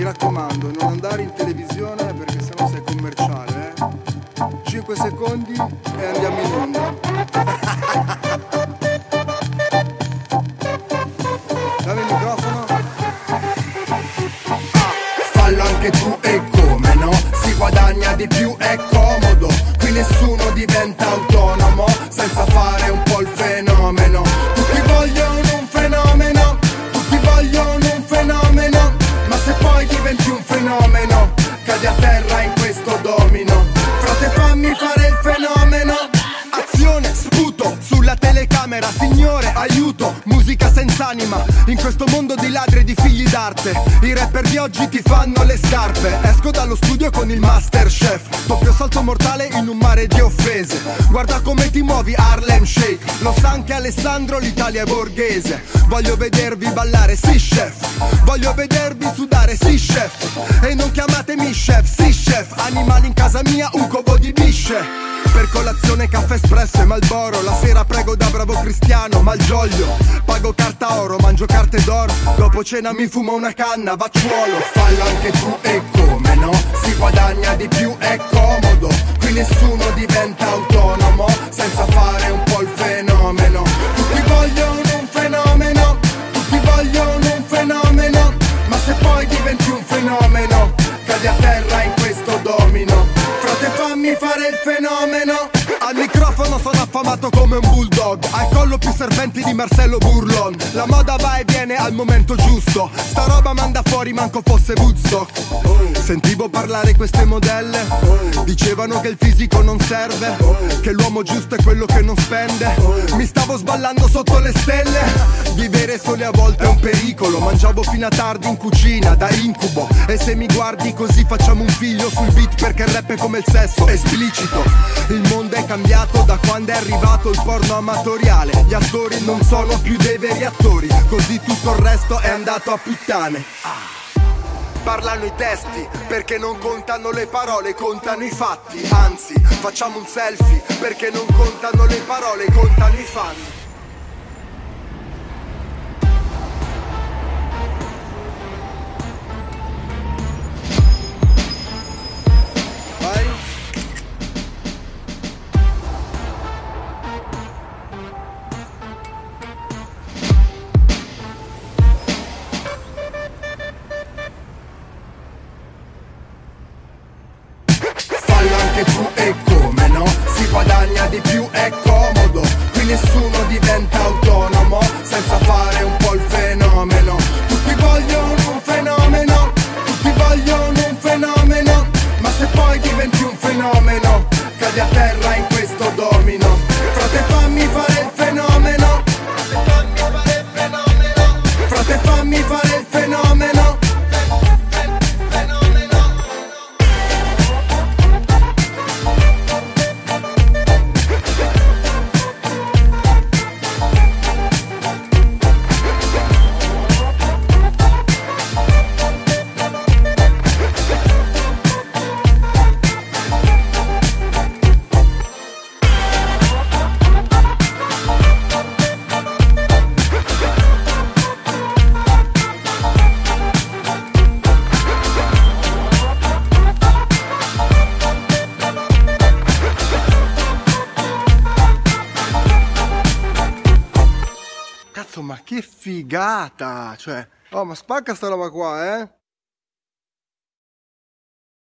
mi raccomando, non andare in televisione perché sennò sei commerciale, 5 secondi e andiamo in onda. Dammi il microfono. Fallo anche tu e come no? Si guadagna di più, è comodo. Qui nessuno diventa autonomo senza fare un po' il fenomeno. Tutti vogliono un fenomeno, tutti vogliono un fenomeno. Ma se poi diventi un fenomeno, cadi a terra in questo domino. Frate, fammi fare il fenomeno. Azione, sputo sulla telecamera, signore, aiuto, musica senza anima. In questo mondo di ladri e di figli d'arte, i rapper di oggi ti fanno le scarpe. Esco dallo studio con il Masterchef, doppio salto mortale in un mare di offese. Guarda come ti muovi, Harlem Shake. Lo sa anche Alessandro, l'Italia è borghese. Voglio vedervi ballare, sì chef. Voglio vedervi sudare, sì chef. E non chiamatemi chef, sì chef. Animali in casa mia, un covo di bisce. Per colazione caffè espresso e Marlboro. La sera prego da bravo cristiano, Malgioglio. Pago carta oro, mangio carte d'oro. Dopo cena mi fumo una canna, vacciuolo. Fallo anche tu e come no? Si guadagna di più, è comodo. Qui nessuno diventa autonomo senza fare un po' il fenomeno. Tutti vogliono un fenomeno, tutti vogliono un fenomeno. Ma se poi diventi un fenomeno, cadi a terra in questo domino. Frate, fammi fare il fenomeno. Al microfono sono affamato come un bulldog, al collo più serventi di Marcello Burlon. La moda va e viene al momento giusto, sta roba manda fuori manco fosse Woodstock. Sentivo parlare queste modelle, dicevano che il fisico non serve, che l'uomo giusto è quello che non spende. Mi stavo sballando sotto le stelle. Vivere soli a volte è un pericolo. Mangiavo fino a tardi in cucina, da incubo. E se mi guardi così facciamo un figlio sul beat, perché il rap è come il sesso, esplicito. Il mondo è cambiato da quando è arrivato il porno amatoriale. Gli attori non sono più dei veri attori, così tutto il resto è andato a puttane. Parlano i testi, perché non contano le parole, contano i fatti. Anzi, facciamo un selfie, perché non contano le parole, contano i fan. Vai. Fallo anche tu e come no? Si guadagna di più, è comodo. Qui nessuno diventa autonomo senza fare un po' il fenomeno. Tutti vogliono un fenomeno, tutti vogliono un fenomeno. Ma se poi diventi un fenomeno, cadi a terra in questo domino. Frate, fammi fare il fenomeno. Frate, fammi fare il fenomeno. Cazzo, ma che figata! Cioè, oh, ma spacca sta roba qua,